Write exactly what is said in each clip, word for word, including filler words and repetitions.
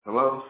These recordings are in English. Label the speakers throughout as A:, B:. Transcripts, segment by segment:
A: Hello?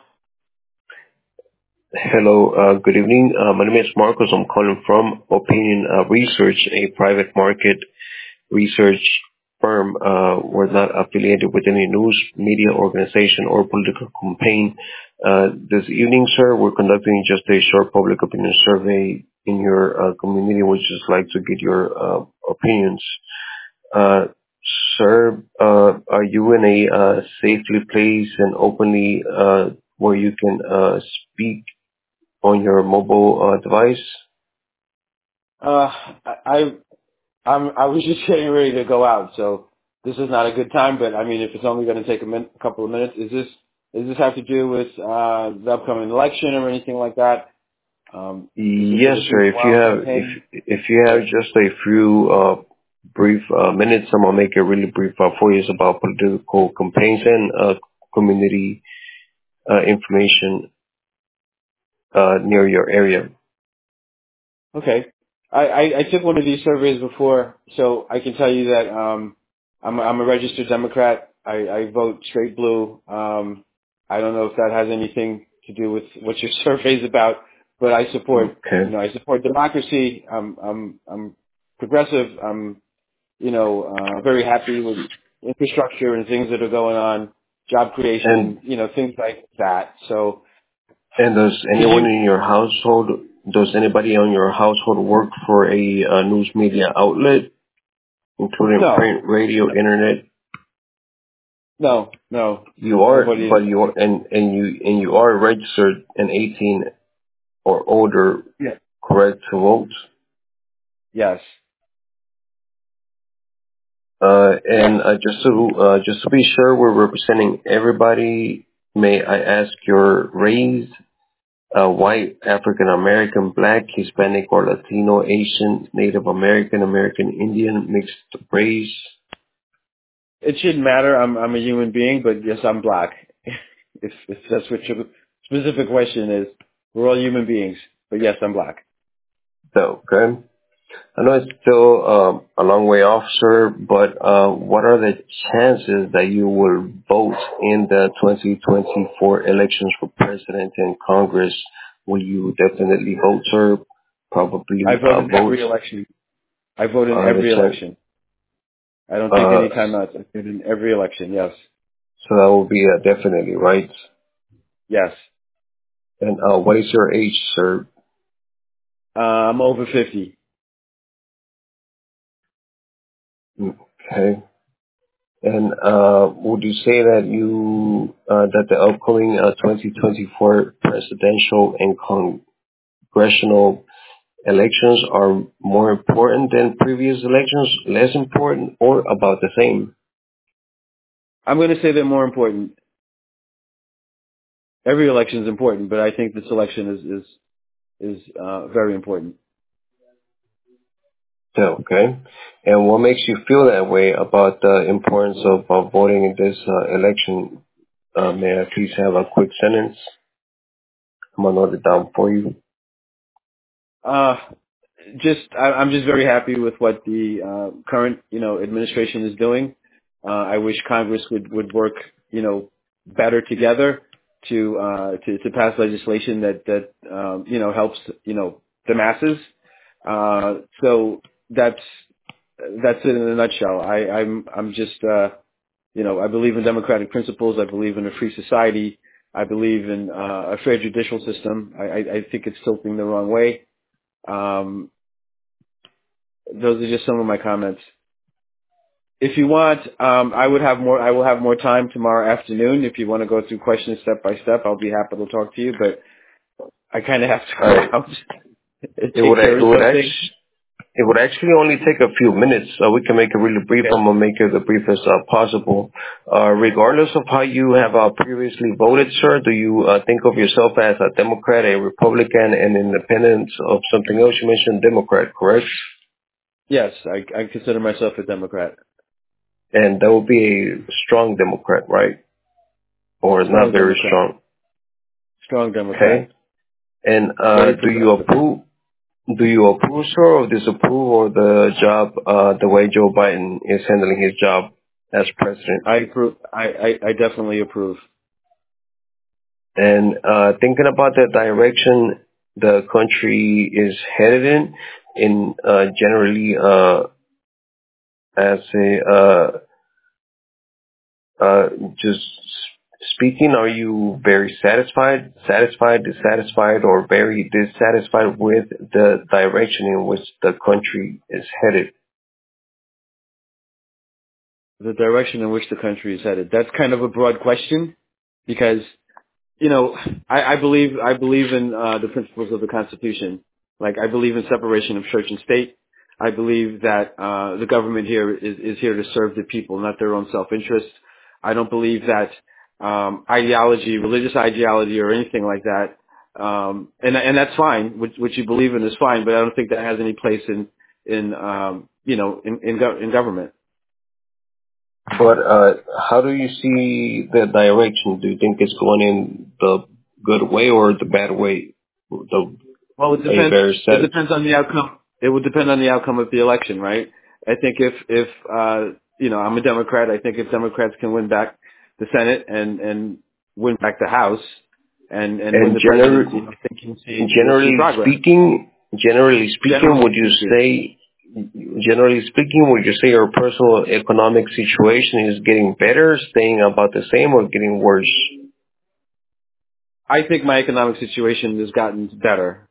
B: Hello, uh, good evening. Uh, my name is Marcos. I'm calling from Opinion uh, Research, a private market research firm. Uh, we're not affiliated with any news, media organization, or political campaign. Uh, this evening, sir, we're conducting just a short public opinion survey in your uh, community. We'd just like to get your uh, opinions. Uh, Sir, uh, are you in a uh, safely placed and openly uh, where you can uh, speak on your mobile uh, device?
A: Uh, I, I, I'm, I was just getting ready to go out, so this is not a good time, but I mean, if it's only going to take a, min- a couple of minutes, is this, does this have to do with, uh, the upcoming election or anything like that? Um, is this for
B: Yes,
A: the
B: sir.
A: Super
B: If you
A: Wild
B: have if
A: campaign?
B: if you have just a few uh, brief uh, minutes, I'm gonna make it really brief uh, for you. It's about political campaigns and uh, community uh, information uh, near your area.
A: Okay. I, I, I took one of these surveys before, so I can tell you that, um, I'm, I'm a registered Democrat. I, I vote straight blue. Um, I don't know if that has anything to do with what your survey's about, but I support, you
B: Okay.
A: know, I support democracy. I'm, I'm, I'm progressive. I'm, you know, uh, very happy with infrastructure and things that are going on, job
B: And
A: creation, you know, things like that. So
B: and does
A: could
B: anyone
A: you,
B: in your household, does anybody on your household work for a uh, news media outlet, including
A: no,
B: print, radio, internet?
A: no, no,
B: You are,
A: nobody in
B: but
A: the
B: you are,
A: family.
B: and and you and you are registered and eighteen or older,
A: Yeah.
B: correct, to vote.
A: Yes.
B: Uh,
A: Yes.
B: and uh, just to uh, just to be sure, we're representing everybody. May I ask your race? Uh, white, African American, Black, Hispanic, or Latino, Asian, Native American, American Indian, mixed race.
A: It shouldn't matter. I'm I'm a human being, but yes, I'm black. if, if that's what your specific question is, we're all human beings, but yes, I'm black.
B: So, okay. I know it's still um, a long way off, sir, but uh, what are the chances that you will vote in the twenty twenty-four elections for president and Congress? Will you definitely vote, sir?
A: I
B: Probably
A: vote
B: uh,
A: in
B: vote.
A: every election. I vote in
B: Uh, the
A: every
B: chan-
A: election. I don't take
B: uh,
A: any time out. I vote in every election. Yes.
B: so that will be uh, definitely right.
A: Yes.
B: And uh, what is your age, sir?
A: Uh, I'm over fifty.
B: Okay. And uh, would you say that you uh, that the upcoming uh, twenty twenty-four presidential and congressional elections are more important than previous elections, less important, or about the same?
A: I'm going to say they're more important. Every election is important, but I think this election is is is uh, very important.
B: Yeah, okay. And what makes you feel that way about the importance of uh, voting in this uh, election? Uh, may I please have a quick sentence? I'm gonna note it down for you.
A: Uh, just I, I'm just very happy with what the uh, current you know administration is doing. Uh, I wish Congress would would work you know better together to uh, to to pass legislation that that um, you know helps you know the masses. Uh, so that's that's it in a nutshell. I, I'm I'm just uh, you know I believe in democratic principles. I believe in a free society. I believe in uh, a fair judicial system. I, I, I think it's tilting the wrong way. Um, those are just some of my comments. If you want, um, I would have more. I will have more time tomorrow afternoon. If you want to go through questions step by step, I'll be happy to talk to you. But I kind of have to go
B: Uh,
A: out and
B: it
A: take
B: would
A: care
B: it
A: of
B: would
A: something.
B: actually it would actually only take a few minutes. Uh, we can make it really brief.
A: Okay.
B: I'm gonna make it the briefest uh, possible. Uh, regardless of how you have uh, previously voted, sir, do you uh, think of yourself as a Democrat, a Republican, an independent of something else? You mentioned Democrat, correct?
A: Yes, I, I consider myself a Democrat.
B: And that would be a strong Democrat, right? Or not
A: Strong
B: very
A: Democrat.
B: strong.
A: Strong Democrat.
B: Okay. And uh,
A: Very
B: do you
A: progressive.
B: approve? Do you approve, sir, or disapprove of the job, uh, the way Joe Biden is handling his job as president?
A: I approve. I, I, I definitely approve.
B: And uh, thinking about the direction the country is headed in, in uh, generally uh, as a uh, uh, just speaking, are you very satisfied, satisfied, dissatisfied, or very dissatisfied with the direction in which the country is headed?
A: The direction in which the country is headed. That's kind of a broad question because, you know, I, I believe I believe in uh, the principles of the Constitution. Like I believe in separation of church and state. I believe that uh, the government here is, is here to serve the people, not their own self-interest. I don't believe that um, ideology, religious ideology, or anything like that. Um, and and that's fine. What, what you believe in is fine, but I don't think that has any place in in um, you know in in, go- in government.
B: But uh, how do you see the direction? Do you think it's going in the good way or the bad way? The,
A: Well, it
B: are you
A: depends.
B: very
A: It
B: satisfied?
A: depends on the outcome. It would depend on the outcome of the election, right? I think if if uh, you know, I'm a Democrat. I think if Democrats can win back the Senate and and win back the House and and win
B: And
A: the presidency,
B: gener-
A: I think you'll see you'll see
B: generally
A: progress.
B: speaking, generally speaking,
A: Generally
B: would you
A: speaking,
B: say, generally speaking, would you say your personal economic situation is getting better, staying about the same, or getting worse?
A: I think my economic situation has gotten better.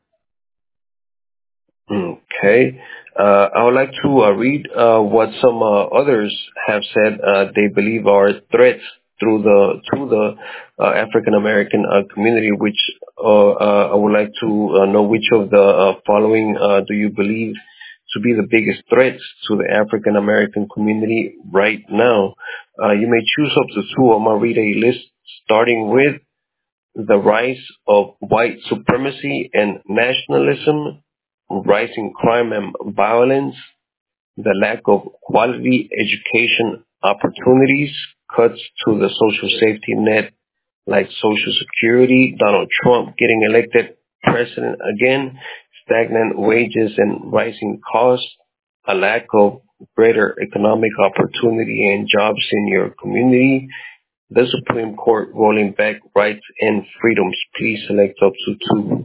B: Okay. Uh, I would like to uh, read uh, what some uh, others have said uh, they believe are threats through the to the uh, African American uh, community. Which uh, uh, I would like to uh, know which of the uh, following uh, do you believe to be the biggest threats to the African American community right now? Uh, you may choose up to two. I'm gonna read a list starting with the rise of white supremacy and nationalism, rising crime and violence, the lack of quality education opportunities, cuts to the social safety net like Social Security, Donald Trump getting elected president again, stagnant wages and rising costs, a lack of greater economic opportunity and jobs in your community, the Supreme Court rolling back rights and freedoms. Please select up to two.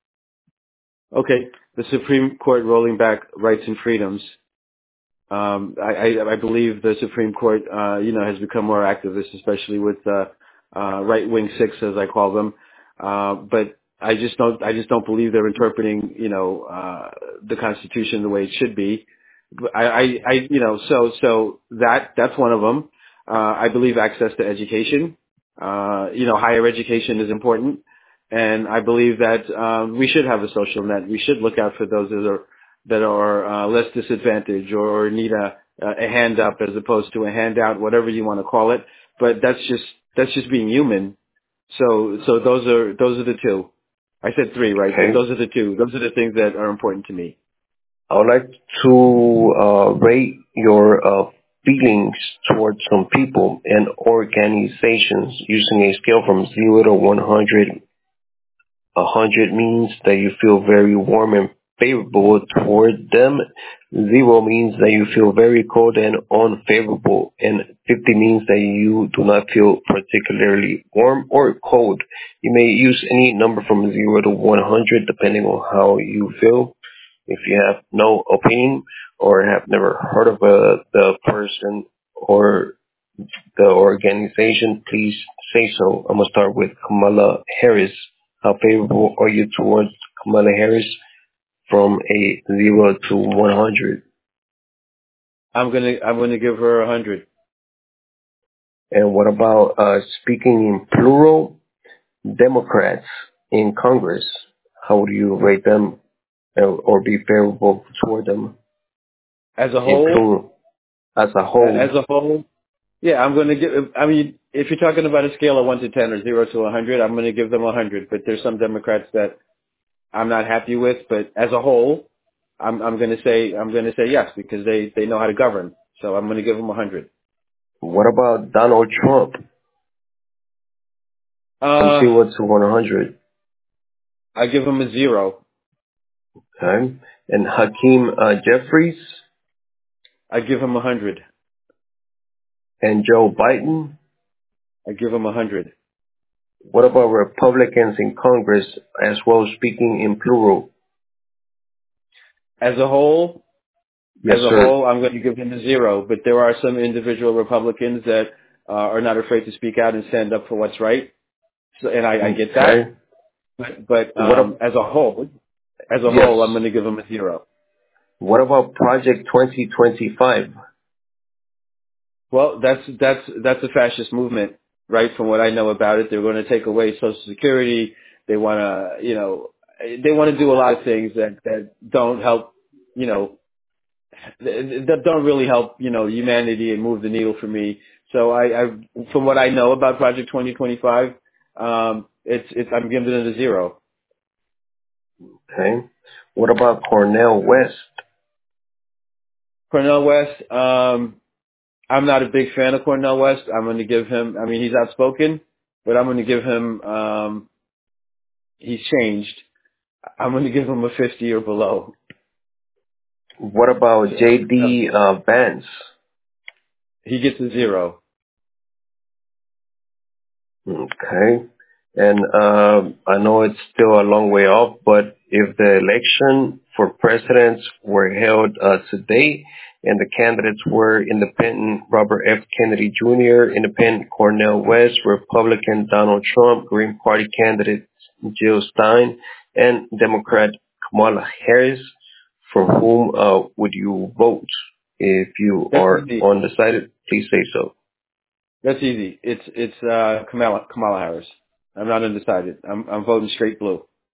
A: Okay, the Supreme Court rolling back rights and freedoms. Um, I, I, I believe the Supreme Court, uh, you know, has become more activist, especially with uh, uh, right-wing six, as I call them. Uh, but I just don't, I just don't believe they're interpreting, you know, uh, the Constitution the way it should be. I, I, I, you know, so, so that, that's one of them. Uh, I believe access to education, uh, you know, higher education is important. And I believe that, um, we should have a social net. We should look out for those that are, that are, uh, less disadvantaged or, or need a, a hand up as opposed to a handout, whatever you want to call it. But that's just, that's just being human. So, so those are, those are the two. I said three, right? But
B: Okay.
A: those are the two. Those are the things that are important to me.
B: I would like to uh, rate your uh, feelings towards some people and organizations using a scale from zero to one hundred. one hundred means that you feel very warm and favorable toward them. Zero means that you feel very cold and unfavorable. And fifty means that you do not feel particularly warm or cold. You may use any number from zero to one hundred depending on how you feel. If you have no opinion or have never heard of uh, the person or the organization, please say so. I'm going to start with Kamala Harris. How favorable are you towards Kamala Harris from a zero to one hundred?
A: I'm gonna, I'm gonna give her a hundred.
B: And what about uh, speaking in plural, Democrats in Congress? How would you rate them uh, or be favorable toward them
A: As a
B: in
A: whole,
B: plural as a
A: as
B: whole?
A: a whole, yeah, I'm gonna give, I mean, if you're talking about a scale of one to ten or zero to a hundred, I'm gonna give them a hundred, but there's some Democrats that I'm not happy with, but as a whole, I'm, I'm gonna say, I'm gonna say yes, because they, they know how to govern. So I'm gonna give them a hundred.
B: What about Donald Trump from
A: Uh,
B: zero to one hundred?
A: I give them a zero.
B: Okay. And Hakeem uh, Jeffries
A: I give them a hundred.
B: and Joe Biden.
A: I give them a hundred.
B: What about Republicans in Congress as well, speaking in plural?
A: As a whole,
B: Yes,
A: as a
B: sir.
A: whole, I'm going to give him a zero. But there are some individual Republicans that uh, are not afraid to speak out and stand up for what's right. So, and I, I get that.
B: Okay.
A: But, but
B: What
A: um,
B: ab-
A: as a whole, as a
B: yes.
A: whole, I'm going to give him a zero.
B: What about Project twenty twenty-five?
A: Well, that's that's that's a fascist movement, right? From what I know about it, they're going to take away Social Security. They want to, you know, they want to do a lot of things that that don't help, you know, that don't really help, you know, humanity and move the needle for me. So I, I from what I know about Project twenty twenty-five, um, it's it's I'm giving it a zero.
B: Okay. What about Cornel West?
A: Cornel West, um, I'm not a big fan of Cornel West. I'm going to give him. I mean, he's outspoken, but I'm going to give him. Um, he's changed. I'm going to give him a fifty or below.
B: What about
A: So,
B: J
A: uh,
B: D uh, Vance?
A: he gets a zero.
B: Okay. And um, I know it's still a long way off, but if the election for presidents were held uh, today and the candidates were Independent Robert F. Kennedy Junior, Independent Cornel West, Republican Donald Trump, Green Party candidate Jill Stein, and Democrat Kamala Harris, for whom uh, would you vote? If you
A: That's
B: are
A: easy.
B: undecided, please say so.
A: That's easy. It's it's uh, Kamala Kamala Harris. I'm not undecided. I'm I'm voting straight blue.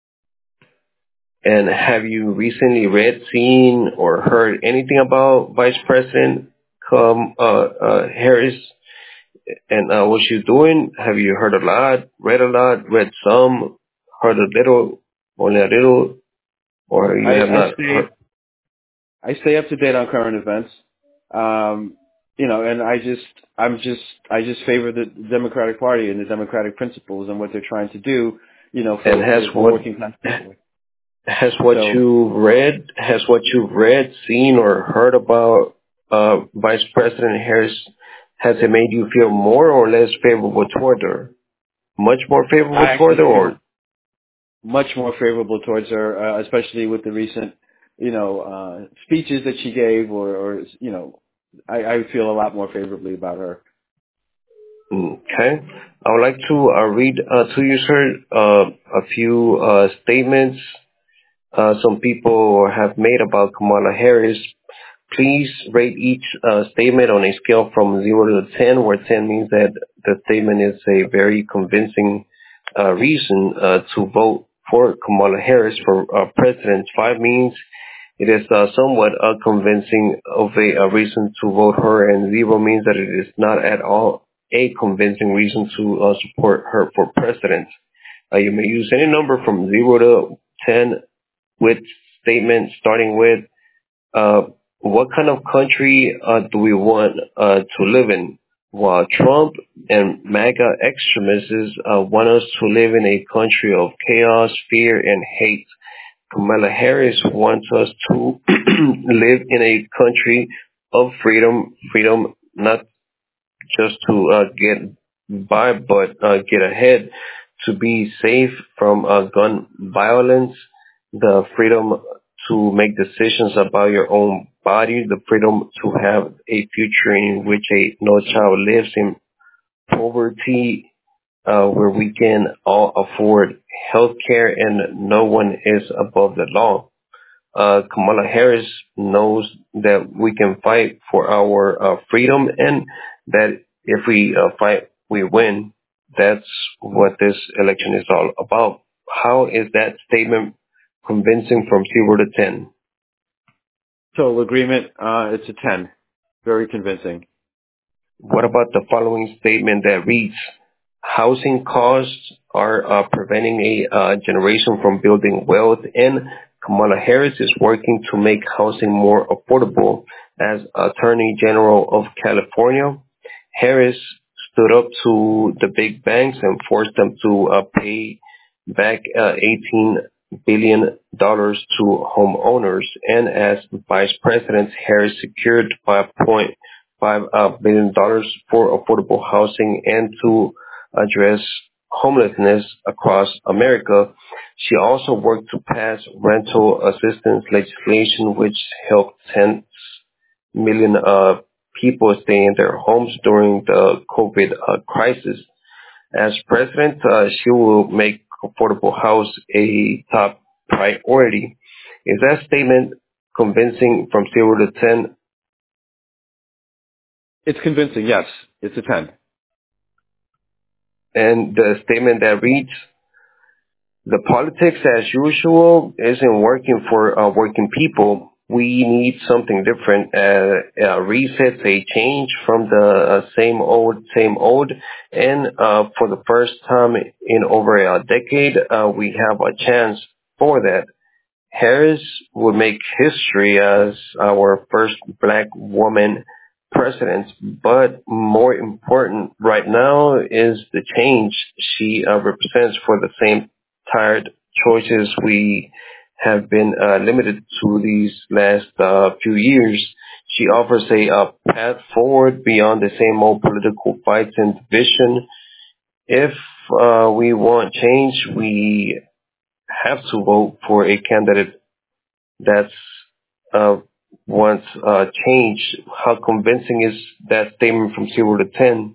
B: And have you recently read, seen, or heard anything about Vice President Kam, uh, uh, Harris and uh, what she's doing? Have you heard a lot, read a lot, read some, heard a little, only a little, or you
A: I,
B: have
A: I
B: not heard?
A: stay I stay up to date on current events. Um, you know, and I just I'm just I just favor the Democratic Party and the Democratic principles and what they're trying to do. You know,
B: And
A: for
B: has
A: for, for
B: what
A: working class people.
B: has what
A: So
B: you read, has what you've read, seen, or heard about uh, Vice President Harris, has it made you feel more or less favorable toward her? Much more
A: I
B: favorable toward
A: actually
B: her, or
A: feel much more favorable towards her, uh, especially with the recent, you know, uh, speeches that she gave, or, or you know, I, I feel a lot more favorably about her.
B: okay. I would like to uh, read uh, to you, sir, uh, a few uh, statements uh, some people have made about Kamala Harris. Please rate each uh, statement on a scale from zero to ten, where ten means that the statement is a very convincing uh, reason uh, to vote for Kamala Harris for uh, president. Five means it is uh, somewhat unconvincing of a, a reason to vote her, and zero means that it is not at all a convincing reason to uh, support her for president. Uh, you may use any number from zero to ten with statements starting with uh, what kind of country uh, do we want uh, to live in? While Trump and MAGA extremists uh, want us to live in a country of chaos, fear, and hate. Kamala Harris wants us to live in a country of freedom, freedom not just to uh, get by, but uh, get ahead, to be safe from uh, gun violence, the freedom to make decisions about your own body, the freedom to have a future in which a no child lives in poverty, uh, where we can all afford health care and no one is above the law. Uh, Kamala Harris knows that we can fight for our uh, freedom and that if we uh, fight, we win. That's what this election is all about. How is that statement convincing from zero to ten?
A: Total agreement. Uh, it's a ten. Very convincing.
B: What about the following statement that reads, housing costs are uh, preventing a uh, generation from building wealth, and Kamala Harris is working to make housing more affordable. As Attorney General of California, Harris stood up to the big banks and forced them to uh, pay back uh, eighteen billion dollars to homeowners. And as Vice President, Harris secured five point five uh, billion dollars for affordable housing and to address homelessness across America. She also worked to pass rental assistance legislation, which helped tens million uh, people stay in their homes during the COVID uh, crisis. As president, uh, she will make affordable house a top priority. Is that statement convincing from zero to ten?
A: It's convincing. Yes, it's a ten.
B: And the statement that reads, the politics as usual isn't working for uh, working people. We need something different, uh, a reset, a change from the uh, same old, same old. And uh, for the first time in over a decade, uh, we have a chance for that. Harris would make history as our first black woman president, but more important right now is the change she uh, represents for the same tired choices we have been uh, limited to these last uh, few years. She offers a uh, path forward beyond the same old political fights and division. If uh, we want change, we have to vote for a candidate that's uh, wants uh, change. How convincing is that statement from zero to ten?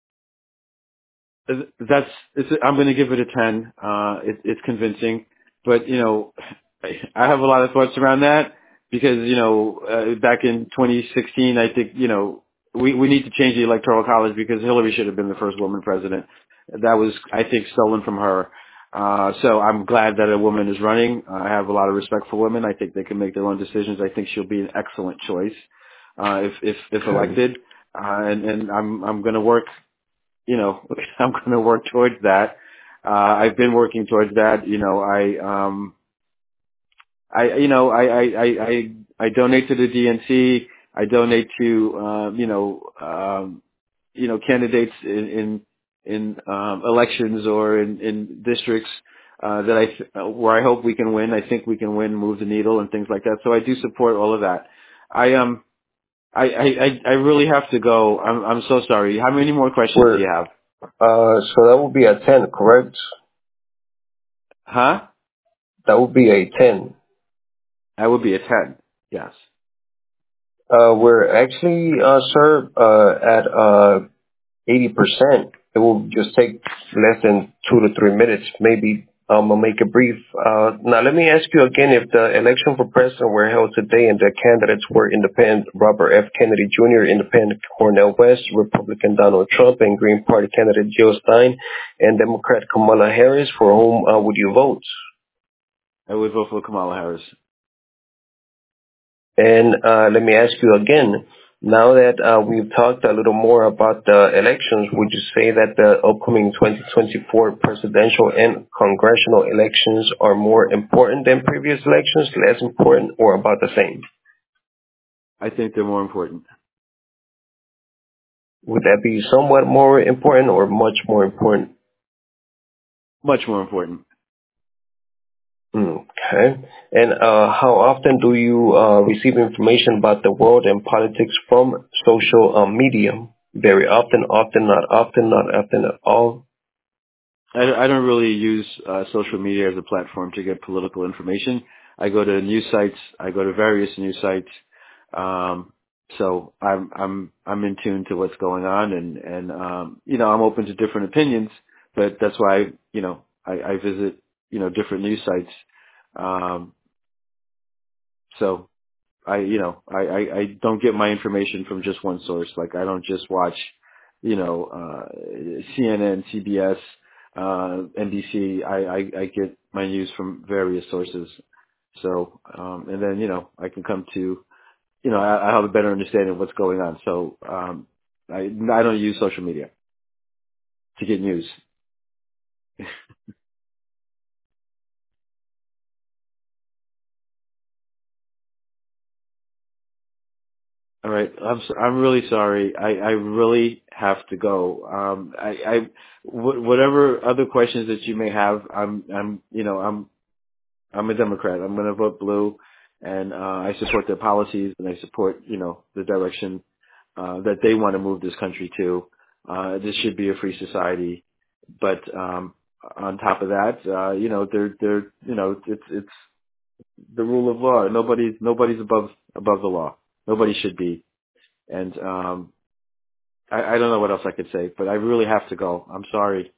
A: That's. It's, I'm going to give it a ten. Uh, it, it's convincing, but you know, I, I have a lot of thoughts around that because you know, uh, back in twenty sixteen, I think you know we we need to change the electoral college because Hillary should have been the first woman president. That was, I think, stolen from her. Uh, so I'm glad that a woman is running. I have a lot of respect for women. I think they can make their own decisions. I think she'll be an excellent choice uh, if if if
B: Okay.
A: elected. Uh, and, and I'm I'm going to work you know, I'm going to work towards that. Uh, I've been working towards that. You know, I, um, I, you know, I, I, I, I, I donate to the D N C. I donate to, um, you know, um, you know, candidates in, in, in, um, elections or in, in districts, uh, that I, th- where I hope we can win. I think we can win, move the needle and things like that. So I do support all of that. I, um, I, I, I I really have to go. I'm, I'm so sorry. How many more questions do
B: We're,
A: you have?
B: uh, so that would be a ten, correct?
A: Huh?
B: That would be a ten.
A: That would be a ten. Yes.
B: Uh, we're actually, uh, sir, uh, at uh, eighty percent. It will just take less than two to three minutes, maybe. Um, I'll make it brief. Uh, now, let me ask you again, if the election for president were held today and the candidates were independent Robert F. Kennedy Junior, independent Cornel West, Republican Donald Trump, and Green Party candidate Jill Stein, and Democrat Kamala Harris, for whom uh, would you vote?
A: I would vote for Kamala Harris.
B: And uh, let me ask you again, now that uh, we've talked a little more about the elections, would you say that the upcoming twenty twenty-four presidential and congressional elections are more important than previous elections, less important, or about the same?
A: I think they're more important.
B: Would that be somewhat more important or much more important?
A: Much more important.
B: Okay. And uh, how often do you uh, receive information about the world and politics from social uh, media? Very often, often, not often, not often at all.
A: I, I don't really use uh, social media as a platform to get political information. I go to news sites. I go to various news sites. Um, so I'm I'm I'm in tune to what's going on, and and um, you know I'm open to different opinions. But that's why you know I, I visit you know different news sites. Um, so I, you know, I, I, I don't get my information from just one source. Like I don't just watch, you know, uh, C N N, C B S, uh, N B C. I, I, I get my news from various sources. So, um, and then, you know, I can come to, you know, I, I have a better understanding of what's going on. So, um, I, I don't use social media to get news. All right. I'm so, I'm really sorry. I, I really have to go. Um, I, I wh- whatever other questions that you may have, I'm I'm you know I'm I'm a Democrat. I'm going to vote blue, and uh, I support their policies and I support you know the direction uh, that they want to move this country to. Uh, this should be a free society. But um, on top of that, uh, you know, they're they're you know, it's it's the rule of law. Nobody's nobody's above above the law. Nobody should be. And um, I, I don't know what else I could say, but I really have to go. I'm sorry.